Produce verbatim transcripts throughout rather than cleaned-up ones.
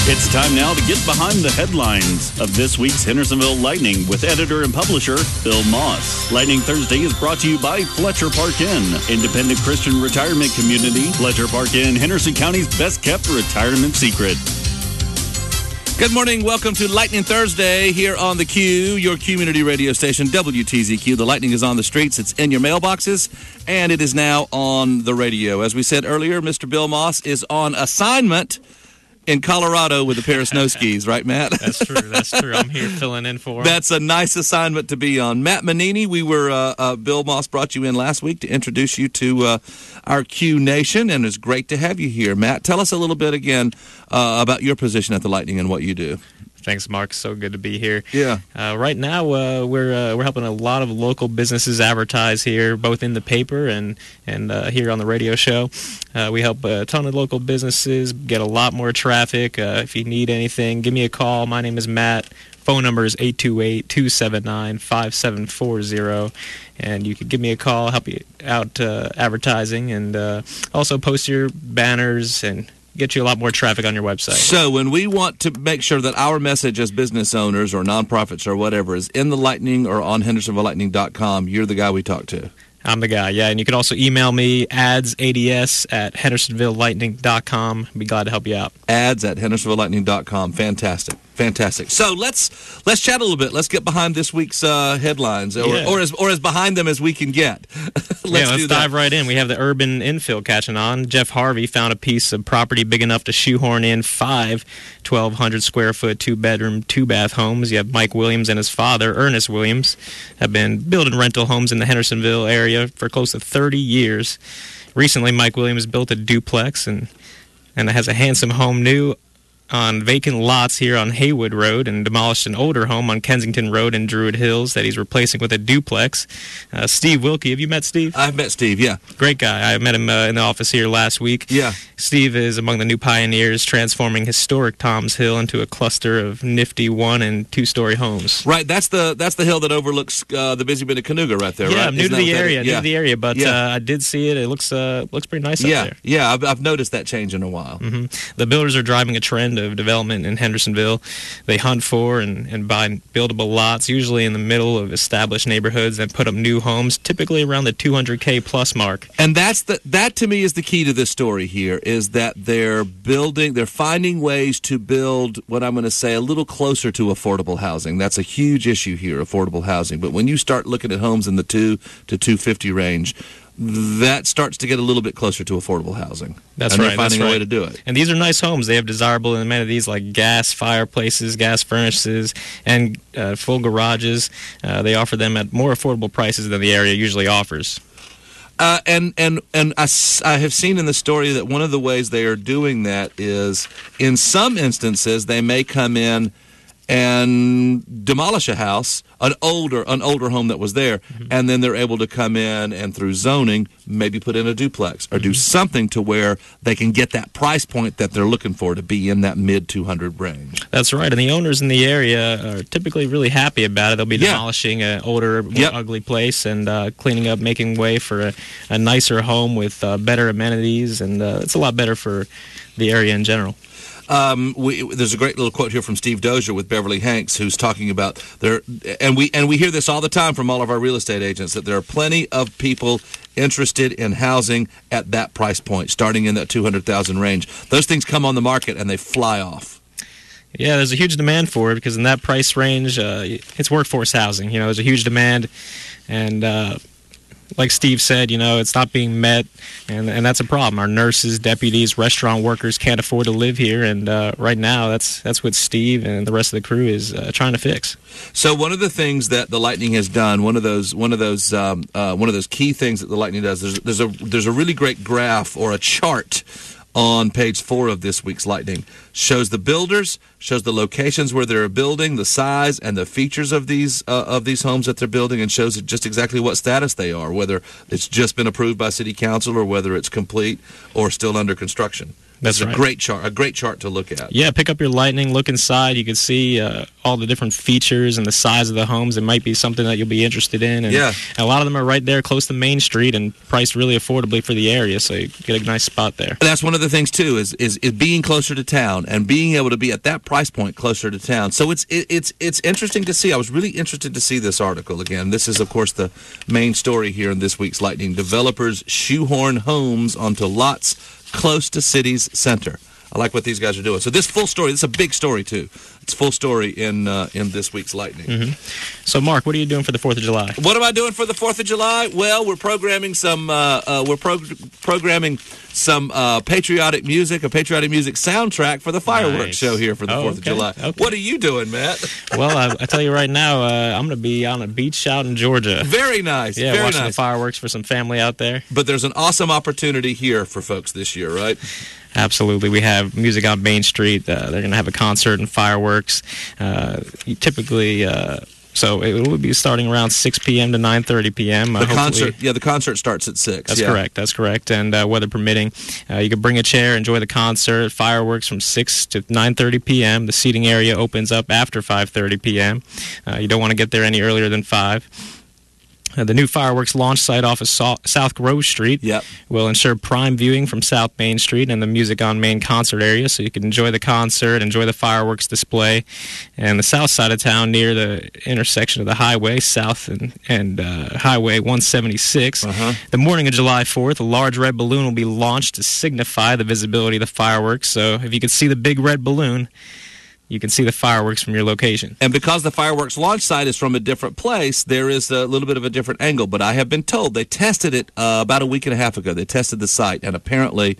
It's time now to get behind the headlines of this week's Hendersonville Lightning with editor and publisher Bill Moss. Lightning Thursday is brought to you by Fletcher Park Inn, independent Christian retirement community. Fletcher Park Inn, Henderson County's best-kept retirement secret. Good morning. Welcome to Lightning Thursday here on the Q, your community radio station, W T Z Q. The Lightning is on the streets. It's in your mailboxes, and it is now on the radio. As we said earlier, Mister Bill Moss is on assignment in Colorado with a pair of snow skis, right, Matt? That's true. That's true. I'm here filling in for him. That's a nice assignment to be on. Matt Manini, we were, uh, uh, Bill Moss brought you in last week to introduce you to uh, our Q Nation, and it's great to have you here. Matt, tell us a little bit again uh, about your position at the Lightning and what you do. Thanks, Mark. So good to be here. Yeah. Uh, right now, uh, we're uh, we're helping a lot of local businesses advertise here, both in the paper and and uh, here on the radio show. Uh, we help a ton of local businesses get a lot more traffic. Uh, if you need anything, give me a call. My name is Matt. Phone number is eight two eight, two seven nine, five seven four zero, and you can give me a call, help you out uh, advertising, and uh, also post your banners and get you a lot more traffic on your website. So when we want to make sure that our message as business owners or nonprofits or whatever is in the Lightning or on hendersonville lightning dot com, you're the guy we talk to. I'm the guy, yeah. And you can also email me, ads, A D S, at hendersonville lightning dot com. I'd be glad to help you out. Ads at hendersonville lightning dot com. Fantastic. Fantastic. So let's let's chat a little bit. Let's get behind this week's uh, headlines, or, Yeah. or as or as behind them as we can get. let's yeah, let's do dive that. right in. We have the urban infill catching on. Jeff Harvey found a piece of property big enough to shoehorn in five twelve hundred square foot, two bedroom, two bath homes. You have Mike Williams and his father, Ernest Williams, have been building rental homes in the Hendersonville area for close to thirty years. Recently, Mike Williams built a duplex and and has a handsome home new on vacant lots here on Haywood Road, and demolished an older home on Kensington Road in Druid Hills that he's replacing with a duplex. Uh, Steve Wilkie, have you met Steve? I've met Steve, yeah. Great guy. I met him uh, in the office here last week. Yeah. Steve is among the new pioneers transforming historic Toms Hill into a cluster of nifty one- and two-story homes. Right, that's the that's the hill that overlooks uh, the busy bit of Canuga right there, Yeah, right? I'm new Isn't to that the what that area, is? new Yeah. to the area, but Yeah. uh, I did see it. It looks uh, looks pretty nice yeah, up there. yeah, I've, I've noticed that change in a while. hmm The builders are driving a trend of development in Hendersonville. They hunt for and, and buy buildable lots, usually in the middle of established neighborhoods, and put up new homes, typically around the two hundred K plus mark. And that's the that to me is the key to this story here, is that they're building, they're finding ways to build what I'm going to say a little closer to affordable housing. That's a huge issue here, affordable housing. But when you start looking at homes in the two to two fifty range, that starts to get a little bit closer to affordable housing. That's and right. They're finding that's a right. way to do it. And these are nice homes. They have desirable amenities like gas fireplaces, gas furnaces, and uh, full garages. Uh, they offer them at more affordable prices than the area usually offers. Uh, and and and I, s- I have seen in the story that one of the ways they are doing that is, in some instances, they may come in and demolish a house, an older an older home that was there, mm-hmm. and then they're able to come in and through zoning maybe put in a duplex or mm-hmm. do something to where they can get that price point that they're looking for to be in that mid two hundred range. That's right, and the owners in the area are typically really happy about it. They'll be Yeah. demolishing an older, more Yep. ugly place and uh, cleaning up, making way for a, a nicer home with uh, better amenities, and uh, it's a lot better for the area in general. Um, we, there's a great little quote here from Steve Dozier with Beverly Hanks, who's talking about there, and we and we hear this all the time from all of our real estate agents, that there are plenty of people interested in housing at that price point, starting in that two hundred thousand range. Those things come on the market and they fly off. Yeah, there's a huge demand for it because in that price range, uh, it's workforce housing. You know, there's a huge demand, and uh, like Steve said, you know, it's not being met, and and that's a problem. Our nurses, deputies, restaurant workers can't afford to live here, and uh, right now, that's that's what Steve and the rest of the crew is uh, trying to fix. So one of the things that the Lightning has done, one of those one of those um, uh, one of those key things that the Lightning does, there's there's a there's a really great graph or a chart on page four of this week's Lightning. Shows the builders, shows the locations where they're building, the size and the features of these uh, of these homes that they're building, and shows just exactly what status they are, whether it's just been approved by City Council or whether it's complete or still under construction. That's It's right. a great chart, a great chart to look at. Yeah, pick up your Lightning, look inside. You can see uh, all the different features and the size of the homes. It might be something that you'll be interested in. And, Yeah. and a lot of them are right there close to Main Street and priced really affordably for the area, so you get a nice spot there. That's one of the things too is, is is being closer to town and being able to be at that price point closer to town. So it's it, it's it's interesting to see. I was really interested to see this article again. This is of course the main story here in this week's Lightning. Developers shoehorn homes onto lots close to city's center. I like what these guys are doing. So this full story, this is a big story too. It's full story in uh, in this week's Lightning. Mm-hmm. So, Mark, what are you doing for the fourth of July? What am I doing for the fourth of July? Well, we're programming some uh, uh, we're pro- programming some uh, patriotic music, a patriotic music soundtrack for the fireworks Nice. show here for the Oh, fourth okay. of July. Okay. What are you doing, Matt? Well, I, I tell you right now, uh, I'm going to be on a beach out in Georgia. Very nice. Yeah, very watching nice. the fireworks for some family out there. But there's an awesome opportunity here for folks this year, right? Absolutely. We have music on Main Street. Uh, they're going to have a concert and fireworks. Uh, you typically, uh, so it will be starting around six p.m. to nine thirty p.m. Uh, The hopefully- concert, yeah, the concert starts at six. That's yeah. correct. That's correct. And uh, weather permitting, uh, you can bring a chair, enjoy the concert. Fireworks from six to nine thirty p.m. The seating area opens up after five thirty p.m. Uh, you don't want to get there any earlier than five. Uh, the new fireworks launch site off of so- South Grove Street Yep. will ensure prime viewing from South Main Street and the Music on Main concert area, so you can enjoy the concert, enjoy the fireworks display. And the south side of town near the intersection of the highway, South and, and uh, Highway one seventy-six. Uh-huh. The morning of July fourth, a large red balloon will be launched to signify the visibility of the fireworks. So if you can see the big red balloon, you can see the fireworks from your location. And because the fireworks launch site is from a different place, there is a little bit of a different angle. But I have been told they tested it uh, about a week and a half ago. They tested the site, and apparently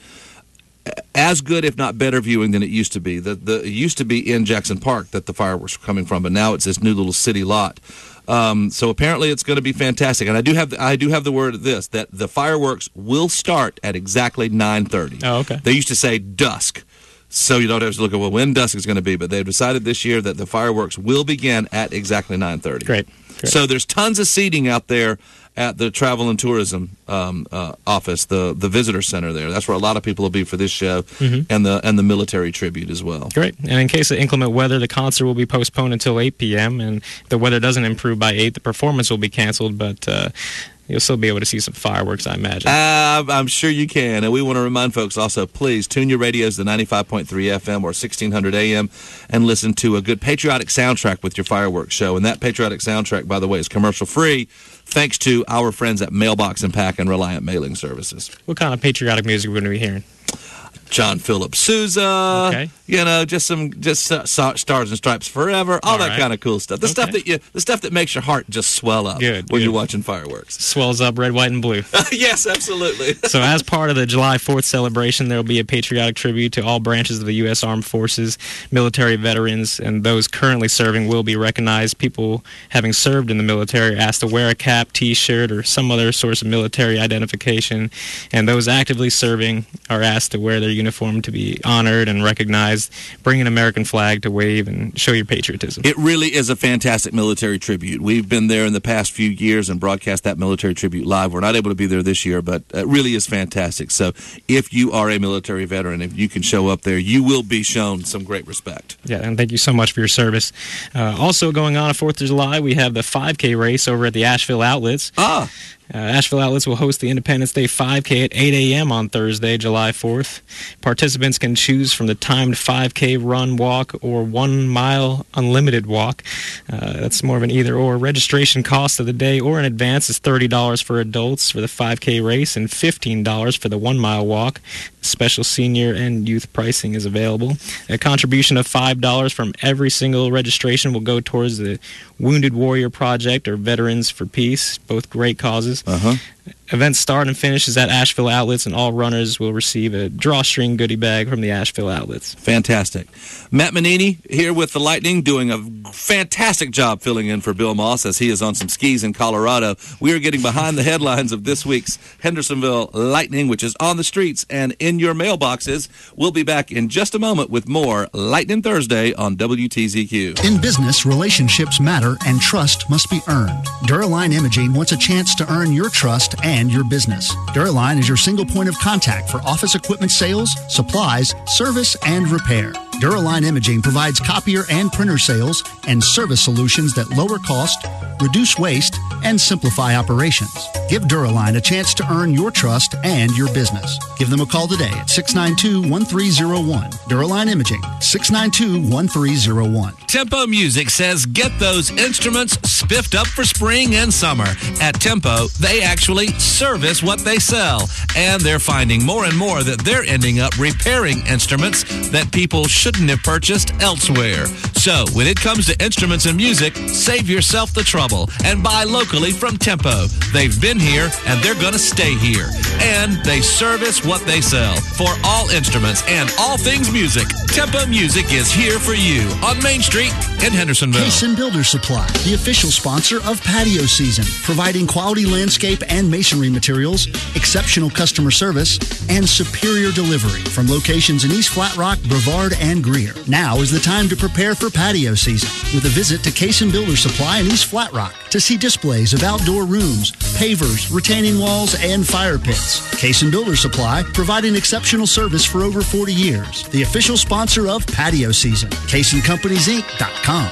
as good, if not better, viewing than it used to be. The, the, it used to be in Jackson Park that the fireworks were coming from, but now it's this new little city lot. Um, so apparently it's going to be fantastic. And I do have the, I do have the word of this, that the fireworks will start at exactly nine thirty. Oh, okay. They used to say dusk. So you don't have to look at well, when dusk is going to be, but they've decided this year that the fireworks will begin at exactly nine thirty. Great. Great. So there's tons of seating out there at the Travel and Tourism um, uh, office, the the visitor center there. That's where a lot of people will be for this show, Mm-hmm. and the and the military tribute as well. Great. And in case of inclement weather, the concert will be postponed until eight p.m. And if the weather doesn't improve by eight, the performance will be canceled, but uh, you'll still be able to see some fireworks, I imagine. Uh, I'm sure you can. And we want to remind folks also, please tune your radios to ninety-five point three F M or sixteen hundred A M and listen to a good patriotic soundtrack with your fireworks show. And that patriotic soundtrack, by the way, is commercial free, thanks to our friends at Mailbox and Pack and Reliant Mailing Services. What kind of patriotic music are we going to be hearing? John Philip Sousa, Okay. you know, just some just uh, Stars and Stripes Forever, all, All that right. kind of cool stuff. The Okay. stuff that you, the stuff that makes your heart just swell up Good, when good. you're watching fireworks. Swells up red, white, and blue. Yes, absolutely. So as part of the July fourth celebration, there will be a patriotic tribute to all branches of the U S Armed Forces. Military veterans and those currently serving will be recognized. People having served in the military are asked to wear a cap, T-shirt, or some other source of military identification. And those actively serving are asked to wear their uniform to be honored and recognized. Bring an American flag to wave and show your patriotism. It really is a fantastic military tribute. We've been there in the past few years and broadcast that military tribute live. We're not able to be there this year, but it really is fantastic. So if you are a military veteran, if you can show up there, you will be shown some great respect. Yeah, and thank you so much for your service. Uh, also going on on fourth of July, we have the five K race over at the Asheville Outlets. Ah, Uh, Asheville Outlets will host the Independence Day five K at eight a.m. on Thursday, July fourth. Participants can choose from the timed five K run, walk, or one-mile unlimited walk. Uh, that's more of an either-or. Registration cost of the day or in advance is thirty dollars for adults for the five K race and fifteen dollars for the one-mile walk. Special senior and youth pricing is available. A contribution of five dollars from every single registration will go towards the Wounded Warrior Project or Veterans for Peace, both great causes. uh-huh. Event start and finish is at Asheville Outlets, and all runners will receive a drawstring goodie bag from the Asheville Outlets. Fantastic. Matt Manini here with the Lightning, doing a fantastic job filling in for Bill Moss as he is on some skis in Colorado. We are getting behind the headlines of this week's Hendersonville Lightning, which is on the streets and in your mailboxes. We'll be back in just a moment with more Lightning Thursday on W T Z Q. In business, relationships matter and trust must be earned. Duraline Imaging wants a chance to earn your trust and your business. Duraline is your single point of contact for office equipment sales, supplies, service, and repair. Duraline Imaging provides copier and printer sales and service solutions that lower cost, reduce waste, and simplify operations. Give Duraline a chance to earn your trust and your business. Give them a call today at six nine two, one three zero one. Duraline Imaging, six nine two, one three zero one. Tempo Music says get those instruments spiffed up for spring and summer. At Tempo, they actually service what they sell. And they're finding more and more that they're ending up repairing instruments that people shouldn't have purchased elsewhere. So, when it comes to instruments and music, save yourself the trouble and buy locally from Tempo. They've been here and they're going to stay here. And they service what they sell. For all instruments and all things music, Tempo Music is here for you on Main Street in Hendersonville. Cason Builder Supply, the official sponsor of patio season, providing quality landscape and masonry materials, exceptional customer service, and superior delivery from locations in East Flat Rock, Brevard, and Greer. Now is the time to prepare for patio season with a visit to Cason Builder Supply in East Flat Rock to see displays of outdoor rooms, pavers, retaining walls, and fire pits. Cason Builder Supply, providing exceptional service for over forty years. The official sponsor of patio season. Cason Companies Inc dot com.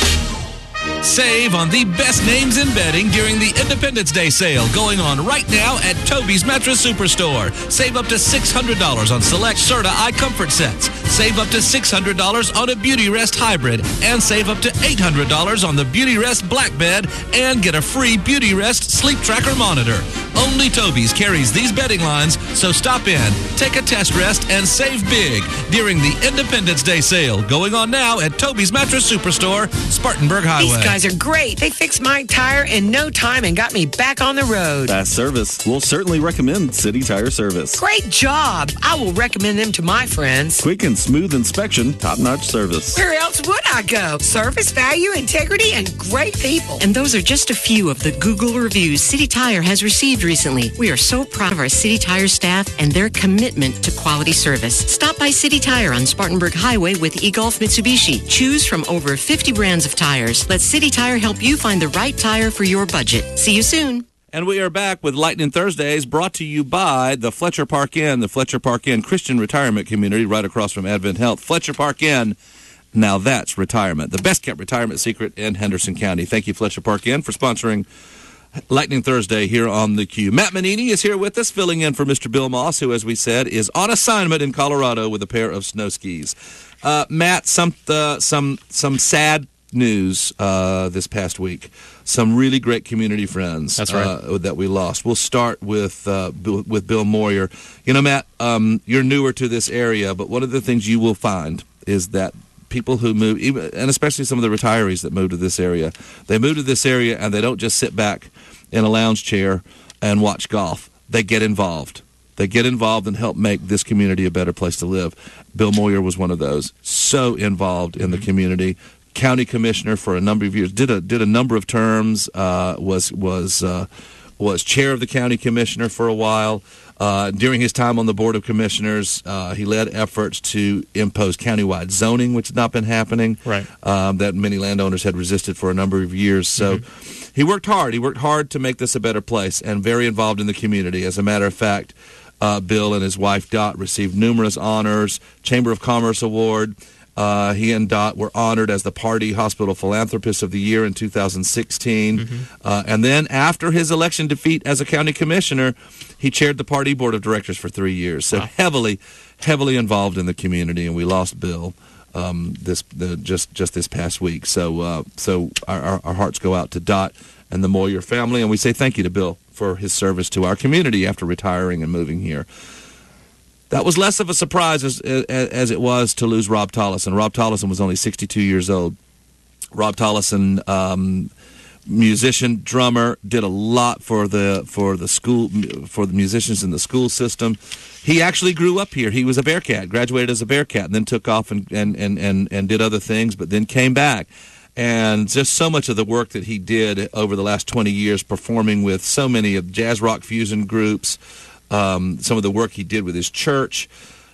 Save on the best names in bedding during the Independence Day sale going on right now at Toby's Mattress Superstore. Save up to six hundred dollars on select Serta iComfort sets. Save up to six hundred dollars on a Beauty Rest Hybrid. And save up to eight hundred dollars on the Beauty Rest Black Bed and get a free Beauty Rest Sleep Tracker Monitor. Only Toby's carries these bedding lines, so stop in, take a test rest, and save big during the Independence Day sale going on now at Toby's Mattress Superstore, Spartanburg Highway. These guys are great. They fixed my tire in no time and got me back on the road. Fast service. We'll certainly recommend City Tire Service. Great job. I will recommend them to my friends. Quick and smooth inspection, top-notch service. Where else would I go? Service, value, integrity, and great people. And those are just a few of the Google reviews City Tire has received recently. We are so proud of our City Tire staff and their commitment to quality service. Stop by City Tire on Spartanburg Highway with eGolf Mitsubishi. Choose from over fifty brands of tires. Let City Tire help you find the right tire for your budget. See you soon. And we are back with Lightning Thursdays, brought to you by the Fletcher Park Inn, the Fletcher Park Inn Christian Retirement Community right across from Advent Health. Fletcher Park Inn, now that's retirement. The best-kept retirement secret in Henderson County. Thank you, Fletcher Park Inn, for sponsoring Lightning Thursday here on the Q. Matt Manini is here with us, filling in for Mister Bill Moss, who, as we said, is on assignment in Colorado with a pair of snow skis. Uh, Matt, some uh, some some sad news uh, this past week. Some really great community friends. That's right. uh, that we lost. We'll start with uh, Bill, with Bill Moyer. You know, Matt, um, you're newer to this area, but one of the things you will find is that people who move, even, and especially some of the retirees that move to this area, they move to this area and they don't just sit back in a lounge chair and watch golf. They get involved. They get involved and help make this community a better place to live. Bill Moyer was one of those. So involved in the community. County commissioner for a number of years. Did a did a number of terms. Uh, was was uh, was chair of the county commissioner for a while. Uh, during his time on the Board of Commissioners, uh, he led efforts to impose countywide zoning, which had not been happening, right. um, that many landowners had resisted for a number of years. So mm-hmm. he worked hard. He worked hard to make this a better place and very involved in the community. As a matter of fact, uh, Bill and his wife, Dot, received numerous honors, Chamber of Commerce Award. Uh, he and Dot were honored as the Pardee Hospital Philanthropist of the Year in two thousand sixteen. Mm-hmm. Uh, and then after his election defeat as a county commissioner, he chaired the Pardee Board of Directors for three years. So wow. heavily, heavily involved in the community, and we lost Bill um, this the, just just this past week. So uh, so our, our, our hearts go out to Dot and the Moyer family, and we say thank you to Bill for his service to our community after retiring and moving here. That was less of a surprise as, as, as it was to lose Rob Tollison. Rob Tollison was only sixty-two years old. Rob Tollison, um, musician, drummer, did a lot for the for the school for the musicians in the school system. He actually grew up here. He was a Bearcat, graduated as a Bearcat, and then took off and and, and, and, and did other things, but then came back. And just so much of the work that he did over the last twenty years, performing with so many of jazz rock fusion groups. Um, some of the work he did with his church.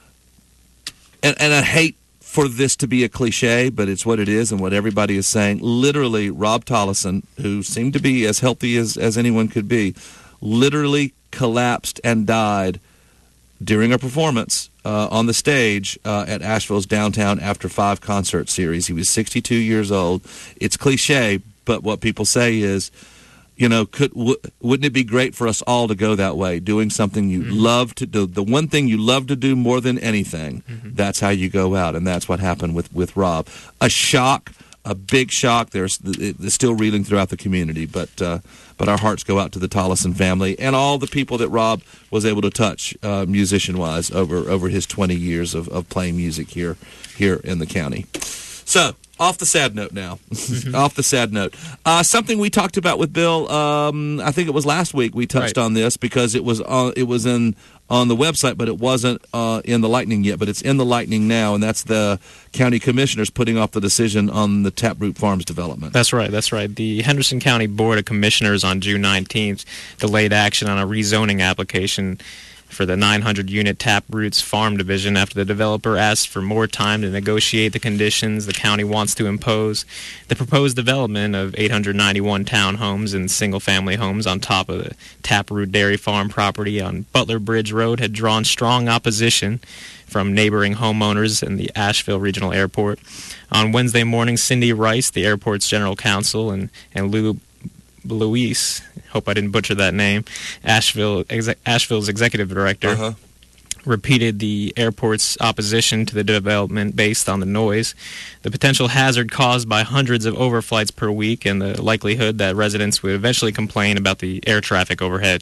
And, and I hate for this to be a cliche, but it's what it is and what everybody is saying. Literally, Rob Tollison, who seemed to be as healthy as, as anyone could be, literally collapsed and died during a performance uh, on the stage uh, at Asheville's Downtown After Five concert series. He was sixty-two years old. It's cliche, but what people say is, you know, could w- wouldn't it be great for us all to go that way, doing something you mm-hmm. love to do, the one thing you love to do more than anything? Mm-hmm. That's how you go out, and that's what happened with, with Rob. A shock, a big shock. There's it's still reeling throughout the community, but uh, but our hearts go out to the Tollison family and all the people that Rob was able to touch uh, musician-wise over over his twenty years of, of playing music here here in the county. So, off the sad note now. Mm-hmm. Off the sad note. Uh, something we talked about with Bill, um, I think it was last week we touched right. on this because it was on, it was in on the website, but it wasn't uh, in the Lightning yet, but it's in the Lightning now, and that's the county commissioners putting off the decision on the Taproot Farms development. That's right, that's right. The Henderson County Board of Commissioners on June nineteenth delayed action on a rezoning application for the nine hundred unit Taproots Farm Division after the developer asked for more time to negotiate the conditions the county wants to impose. The proposed development of eight hundred ninety-one townhomes and single-family homes on top of the Taproot Dairy Farm property on Butler Bridge Road had drawn strong opposition from neighboring homeowners and the Asheville Regional Airport. On Wednesday morning, Cindy Rice, the airport's general counsel, and, and Lou Luis, hope I didn't butcher that name, Asheville exe- Asheville's executive director, uh-huh. repeated the airport's opposition to the development based on the noise, the potential hazard caused by hundreds of overflights per week, and the likelihood that residents would eventually complain about the air traffic overhead.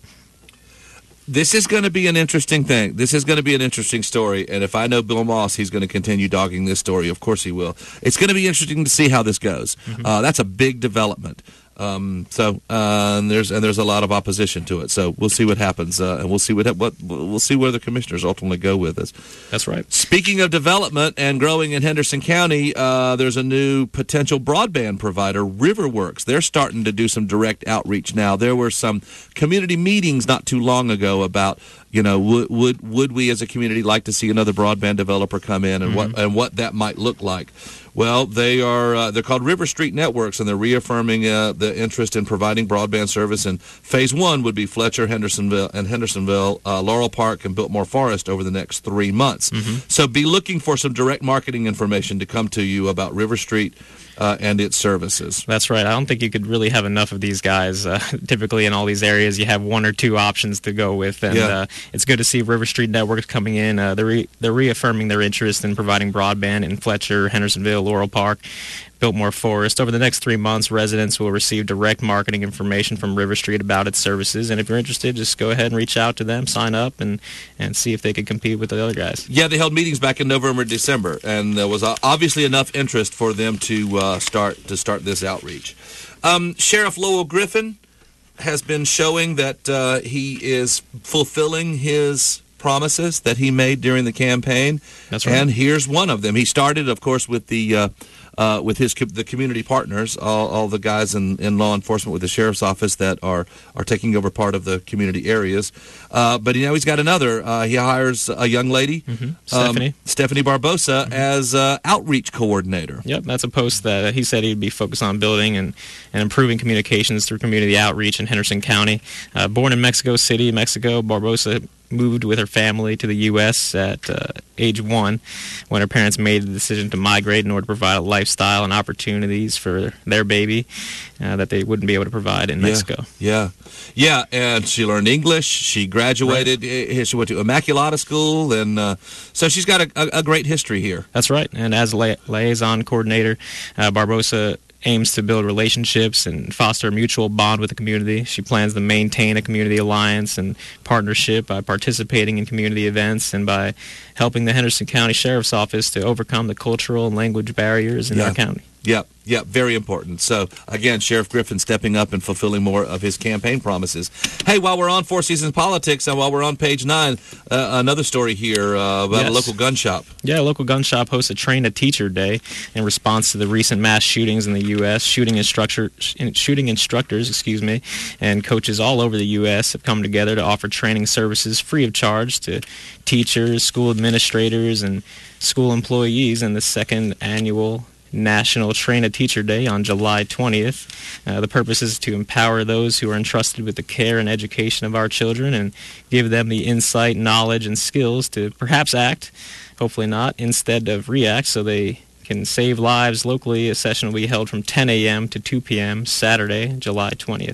This is going to be an interesting thing. This is going to be an interesting story, and if I know Bill Moss, he's going to continue dogging this story. Of course he will. It's going to be interesting to see how this goes. Mm-hmm. Uh, that's a big development. Um, so uh, and there's and there's a lot of opposition to it. So we'll see what happens, uh, and we'll see what what we'll see where the commissioners ultimately go with this. That's right. Speaking of development and growing in Henderson County, uh, there's a new potential broadband provider, Riverworks. They're starting to do some direct outreach now. There were some community meetings not too long ago about, you know, would would would we as a community like to see another broadband developer come in, and mm-hmm. what and what that might look like. Well, they are uh, they're called River Street Networks, and they're reaffirming uh, the interest in providing broadband service. And phase one would be Fletcher, Hendersonville, and Hendersonville, uh, Laurel Park, and Biltmore Forest over the next three months. Mm-hmm. So be looking for some direct marketing information to come to you about River Street uh, and its services. That's right. I don't think you could really have enough of these guys. Uh, typically in all these areas, you have one or two options to go with, and yeah. uh, it's good to see River Street Networks coming in. Uh, they're, re- they're reaffirming their interest in providing broadband in Fletcher, Hendersonville, Laurel Park, Biltmore Forest. Over the next three months, residents will receive direct marketing information from River Street about its services. And if you're interested, just go ahead and reach out to them, sign up, and, and see if they could compete with the other guys. Yeah, they held meetings back in November, December, and there was obviously enough interest for them to uh, start to start this outreach. Um, Sheriff Lowell Griffin has been showing that uh, he is fulfilling his promises that he made during the campaign. That's right. And here's one of them. He started, of course, with the uh, uh, with his the community partners, all, all the guys in, in law enforcement with the sheriff's office that are are taking over part of the community areas. Uh, but now he's got another. Uh, he hires a young lady, mm-hmm. Stephanie um, Stephanie Barbosa, mm-hmm. as uh, outreach coordinator. Yep, that's a post that he said he'd be focused on building and, and improving communications through community outreach in Henderson County. Uh, born in Mexico City, Mexico, Barbosa moved with her family to the U S at uh, age one when her parents made the decision to migrate in order to provide a lifestyle and opportunities for their baby uh, that they wouldn't be able to provide in Mexico. Yeah, yeah, and she learned English. She graduated. Right. She went to Immaculata School, and uh, so she's got a, a, a great history here. That's right, and as li- liaison coordinator, uh, Barbosa aims to build relationships and foster a mutual bond with the community. She plans to maintain a community alliance and partnership by participating in community events and by helping the Henderson County Sheriff's Office to overcome the cultural and language barriers in yeah. our county. Yep, yep, very important. So, again, Sheriff Griffin stepping up and fulfilling more of his campaign promises. Hey, while we're on Four Seasons Politics and while we're on page nine, uh, another story here uh, about yes. a local gun shop. Yeah, a local gun shop hosts a Train a Teacher Day in response to the recent mass shootings in the U S Shooting instructor, shooting instructors, excuse me, and coaches all over the U S have come together to offer training services free of charge to teachers, school administrators, and school employees in the second annual National Train a Teacher Day on July twentieth. Uh, the purpose is to empower those who are entrusted with the care and education of our children and give them the insight, knowledge, and skills to perhaps act, hopefully not, instead of react, so they can save lives locally. A session will be held from ten a.m. to two p.m. Saturday, July twentieth.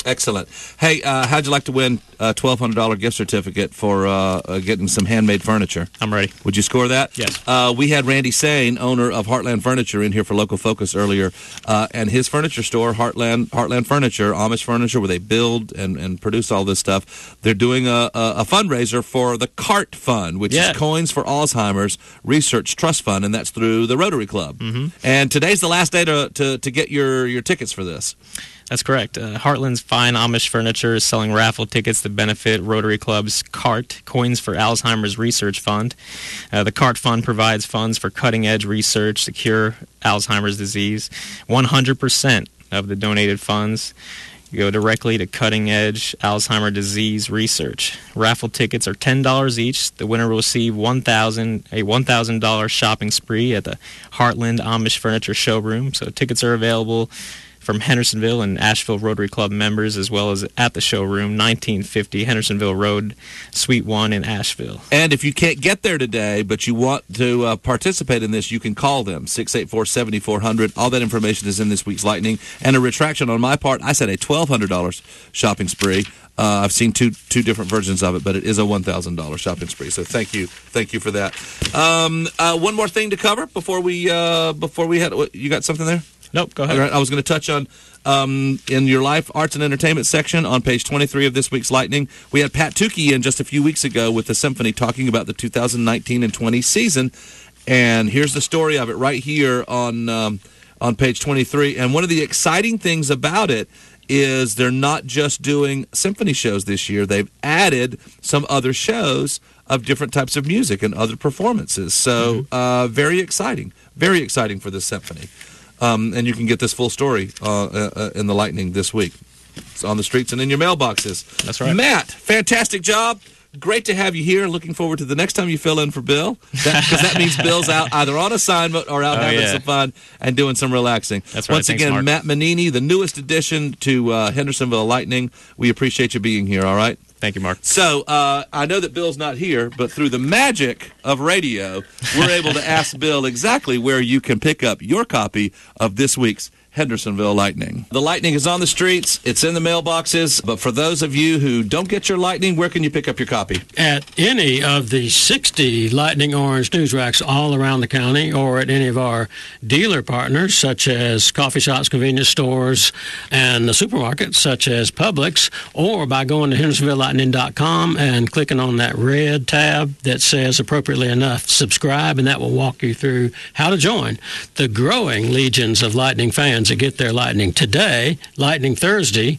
Excellent. Hey, uh, how'd you like to win a twelve hundred dollars gift certificate for uh, uh, getting some handmade furniture? I'm ready. Would you score that? Yes. Uh, we had Randy Sane, owner of Heartland Furniture, in here for Local Focus earlier, uh, and his furniture store, Heartland Heartland Furniture, Amish Furniture, where they build and, and produce all this stuff. They're doing a, a, a fundraiser for the CART Fund, which Yeah. is Coins for Alzheimer's Research Trust Fund, and that's through the Rotary Club. Mm-hmm. And today's the last day to, to, to get your, your tickets for this. That's correct. Uh, Heartland's Fine Amish Furniture is selling raffle tickets to benefit Rotary Club's CART, Coins for Alzheimer's Research Fund. Uh, the CART Fund provides funds for cutting-edge research to cure Alzheimer's disease. one hundred percent of the donated funds go directly to cutting-edge Alzheimer's disease research. Raffle tickets are ten dollars each. The winner will receive one thousand dollars a one thousand dollars shopping spree at the Heartland Amish Furniture Showroom. So tickets are available from Hendersonville and Asheville Rotary Club members, as well as at the showroom, nineteen fifty Hendersonville Road, Suite one in Asheville. And if you can't get there today, but you want to uh, participate in this, you can call them, six eight four, seven four zero zero. All that information is in this week's Lightning. And a retraction on my part, I said a twelve hundred dollars shopping spree. Uh, I've seen two two different versions of it, but it is a one thousand dollars shopping spree. So thank you, thank you for that. Um, uh, one more thing to cover before we uh, before we head. You got something there? Nope, go ahead. All right, I was going to touch on, um, in your Life, Arts, and Entertainment section on page twenty-three of this week's Lightning, we had Pat Tukey in just a few weeks ago with the Symphony talking about the two thousand nineteen and twenty season. And here's the story of it right here on, um, on page twenty-three. And one of the exciting things about it is they're not just doing symphony shows this year. They've added some other shows of different types of music and other performances. So mm-hmm. uh, very exciting, very exciting for this symphony. Um, and you can get this full story uh, uh, in the Lightning this week. It's on the streets and in your mailboxes. That's right. Matt, fantastic job. Great to have you here. Looking forward to the next time you fill in for Bill, because that, that means Bill's out either on assignment or out oh, having yeah. some fun and doing some relaxing. That's right. Once Thanks, again, Mark. Matt Manini, the newest addition to uh, Hendersonville Lightning. We appreciate you being here, all right? Thank you, Mark. So, uh, I know that Bill's not here, but through the magic of radio, we're able to ask Bill exactly where you can pick up your copy of this week's Hendersonville Lightning. The Lightning is on the streets. It's in the mailboxes. But for those of you who don't get your Lightning, where can you pick up your copy? At any of the sixty Lightning Orange news racks all around the county, or at any of our dealer partners, such as coffee shops, convenience stores, and the supermarkets, such as Publix, or by going to hendersonville lightning dot com and clicking on that red tab that says, appropriately enough, subscribe, and that will walk you through how to join the growing legions of Lightning fans that get their Lightning today, Lightning Thursday,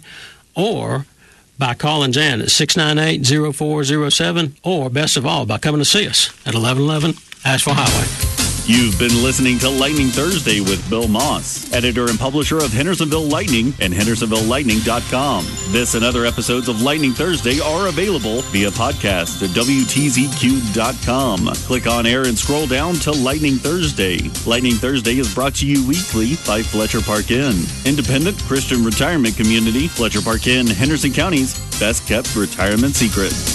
or by calling Jan at six nine eight, zero four zero seven, or best of all, by coming to see us at eleven eleven Asheville Highway. You've been listening to Lightning Thursday with Bill Moss, editor and publisher of Hendersonville Lightning and hendersonville lightning dot com. This and other episodes of Lightning Thursday are available via podcast at W T Z Q dot com. Click on air and scroll down to Lightning Thursday. Lightning Thursday is brought to you weekly by Fletcher Park Inn, independent Christian retirement community, Fletcher Park Inn, Henderson County's best kept retirement secret.